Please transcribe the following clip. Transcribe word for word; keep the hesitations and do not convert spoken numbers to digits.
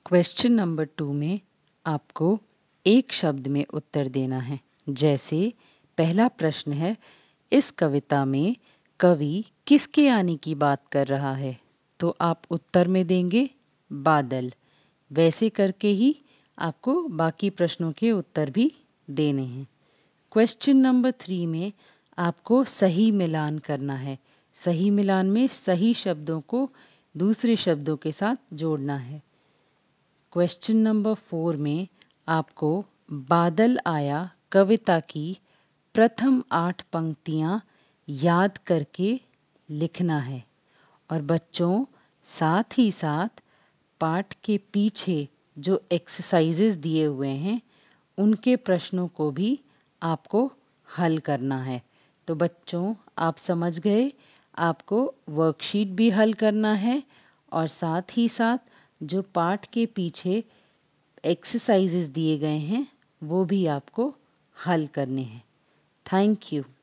Question number two में आपको एक शब्द में उत्तर देना है। जैसे पहला प्रश्न है, इस कविता में कवि किसके आने की बात कर रहा है? तो आप उत्तर में देंगे बादल। वैसे करके ही आपको बाकी प्रश्नों के उत्तर भी देने हैं। क्वेश्चन नंबर थ्री में आपको सही मिलान करना है। सही मिलान में सही शब्दों को दूसरे शब्दों के साथ जोड़ना है। क्वेश्चन नंबर फोर में आपको बादल आया कविता की प्रथम आठ पंक्तियाँ याद करके लिखना है और बच्चों साथ ही साथ पाठ के पीछे जो एक्सरसाइजेस दिए हुए हैं उनके प्रश्नों को भी आपको हल करना है। तो बच्चों आप समझ गए, आपको वर्कशीट भी हल करना है और साथ ही साथ जो पाठ के पीछे एक्सरसाइजेस दिए गए हैं वो भी आपको हल करने हैं। Thank you.